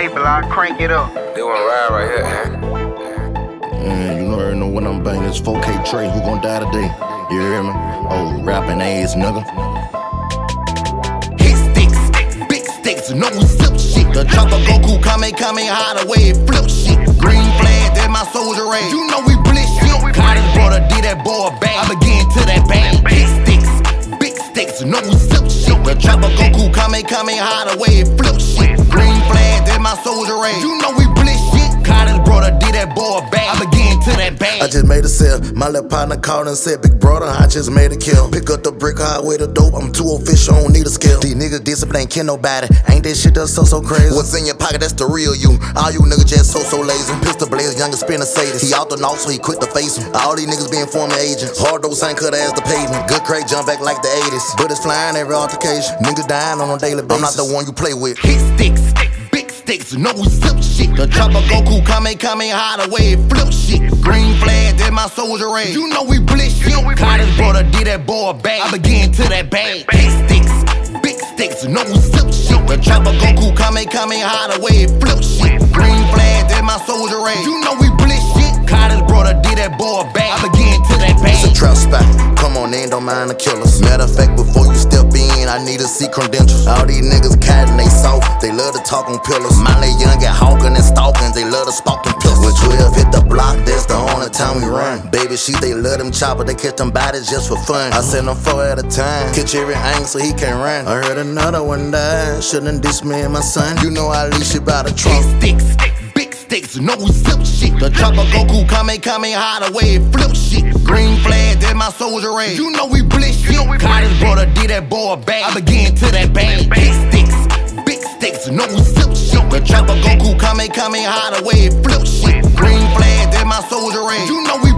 I crank it up. They wanna ride right here, You already know when I'm banging. It's 4K Trey. Who gon' die today? You hear me? Oh, rapping ass nigga. Hit sticks, big sticks, no we sip shit. The chopper Goku, Kame, how the way it flip shit. Green flag, that's my soldier raid. You know we blitz shit. Cottage brother did that boy bang. I begin to that bang. Hit sticks, big sticks, no we sip shit. The chopper Goku, Kame, how the way it flip shit. Green flag, that's my soldier raid. You know we blitz shit. Cottage brother did that boy bang. I begin to that bang. I just made a sale. My little partner called and said, big brother, I just made a kill. Pick up the brick, highway the dope. I'm too official, don't need a skill. These niggas discipline, ain't kill nobody. Ain't that shit that's so crazy? What's in your pocket, that's the real you. All you niggas just so lazy. Pistol blaze, youngest spin a Sadie. He out the north, so he quit to face him. All these niggas being former agents. Hard those ain't cut as the pavement. Good crate, jump back like the 80s. Bullets flying every altercation. Niggas dying on a daily basis. I'm not the one you play with. Hit sticks, big sticks, no we sip shit. The chopper Goku, Kame, how the way it flip shit. Green flag, that's my soldier raid. You know we blitz shit. Cottage brother did that boy bang. I begin to that bang. Hit sticks, big sticks, no we sip shit. The chopper Goku, Kame, how the way it flip shit. Green flag, that's my soldier raid. You know we blitz shit. Cottage brother did that boy bang. I begin to that bang. It's a trap spot. Come on in, don't mind the killers. Matter of fact, before you step in, I need to see credentials. All these niggas cattin', they soft. They love to talk on pillars. Miley Young get hawkin' and stalkin'. They love to spark them pistols. With 12 hit the block, that's the only time we run. Baby shit, they love them chopper. They catch them bodies just for fun. I send them 4 at a time. Catch every angle so he can't run. I heard another one died. Shouldn't diss me and my son. You know I leash it by the trunk. Hit sticks, no we sip shit. The chopper Goku, Kame, how the way it flip shit. Green flag, that's my soldier raid. You know we blitz shit. Cottage brother did that boy bang. I begin to that bang. Hit sticks, big sticks, no we sip shit. The chopper Goku, Kame, how the way it flip shit. Green flag, that's my soldier raid. You know we